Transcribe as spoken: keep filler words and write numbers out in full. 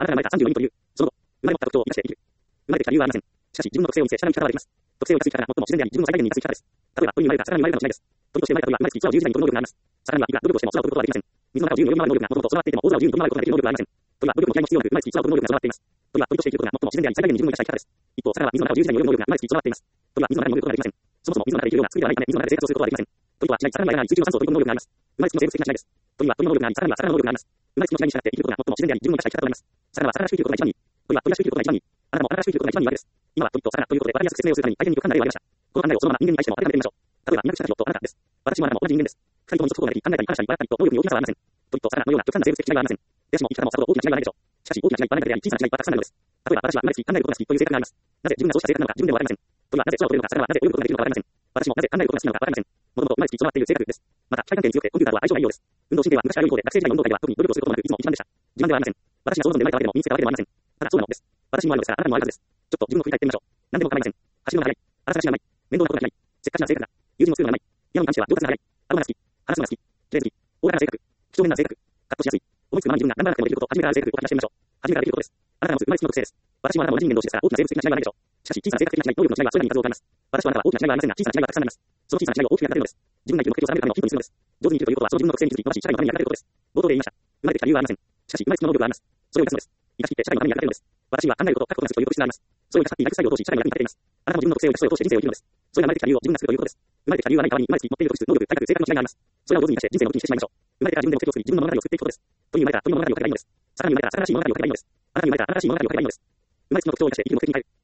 あなたが生まれたさんじゅうよにんという、その後、生まれ持った特徴を生かして生きる。生まれてきた理由はありません。しかし、自分の特性を見せ、社会に従われています。特性を生かす生き方が最も自然であり、自分の最大限に生かす生き方です。例えば、鳥に生まれた魚に生まれるかもしれないです。鳥として生まれた鳥は生まれつき空を自由自在に飛ぶ能力があります。魚には、いくら努力をしても空を飛ぶことはできません。水の中を自由に泳ぎ回る能力がもともと備わっていても、大空を自由に飛び回ることができる能力はありません。鳥は努力も気合も必要なく、生まれつき空を飛ぶ能力が備わっています。鳥は鳥として生きることが最も自然であり、最大限に自分の生かした生き方です。一方、魚は水の中を自由自在に泳ぐ能力が生まれつき備わっています。鳥は水の中に潜ることができません。そもそも水の中で生きるような作りではないため、水の中で生活をすることはできません。鳥とは違い、魚には水中の酸素を取り込む能力があります。生まれつきの生物的な違いです。鳥は鳥の能力があり、魚には魚の能力があります。生まれつきの違いに従って生きることが最も自然であり、自分の生かした生き方となります。魚は魚らしく生きることが一番いい。鳥は鳥らしく生きることが一番いい。あなたもあなたらしく生きることが一番いいわけです。今は鳥と魚ということで分かりやすく説明をするために大変に極端な例を挙げました。この考えをそのまま人間に対しても当てはめてみましょう。例えば、医学者たちとあなたです。私もあなたも同じ人間です。二人とも一つ方ができ、考えたり話したり笑ったりと能力に大きさはありません。鳥と魚のような極端な生物的違いはありません。手足も生き方もさほど大きな違いはないでしょう。しかし、大きな違いはないだけであり、小さな違いはたくさんあるのです。例えば、私は生まれつき考えることが好きという性格があります。なぜ自分がそうした性格なのか自分でもわかりません。鳥はなぜ空を飛べるのか、魚はなぜ泳ぐことができるのかわかりません。私もなぜ考えることが好きなのかわかりません。もともと生まれつき備わっている性格です。また、機械関係に強くてコンピューターとは相性がいいようです。運動神経は昔から良い方で、学生時代の運動会では特に努力をすることなくいつも一番でした。自慢ではありません。私がそう望んで生まれたわけでも身につけたわけでもありません。ただそうなのです。私もあるのですから、あなたもあるはずです。ちょっと自分を振り返ってみましょう。何でも構いません。走るのが速い。あらさが知らない。面倒なことが嫌い。せっかちな性格だ。友人を作るのがうまい。ピアノに関しては上達が早い。アロマが好き。話すのが好き。綺麗好き。大柄な性格。几帳面な性格。カットしやすい。思いつくままに自分が頑張らなくてもできること、初めからある性格を話してみましょう。初めからできることです。あなたが持つ生まれつきの特性です。私もあなたも同じ人間同士ですから大きな生物的な違いはないでしょう。しかし、小さな性格的な違い、能力の違いはそれらに数を感じます。私はあなたは大きな違いはありませんが、小さな違いはたくさんあります。その小さな違いを大きくやってるのです。自分が生きる目的を定めるためのヒントにするのです。上手に生きるということは、その自分の特性に気づき、正しい社会のために役立てることです。冒頭で言いました。生まれてきた理由はありません。しかし、生まれつきの能力はあります。それを生かすのです。生かしきって社会のために役立てるのです。私には考えること、書くことが好きという特質があります。それを生かし、ライフスタイルを通し、社会の役に立てています。あなたも自分の特性を生かし、それを通して人生を生きるのです。それが生まれてきた理由を自分が作るということです。生まれてきた理由はない代わりに、生まれつき持っている特質、能力、体格、性格の違いがあります。それを上手に生かして人生の武器にしてしまいましょう。生まれてから自分で目的を作り、自分の物語を作っていくことです。鳥に生まれたら鳥の物語を書けばいいのです。魚に生まれたら魚らしい物語を書けばいいのです。あなたに生まれたらあなたらしい物語を書けばいいのです。生まれつきの特徴を生かして生きる目的に変える。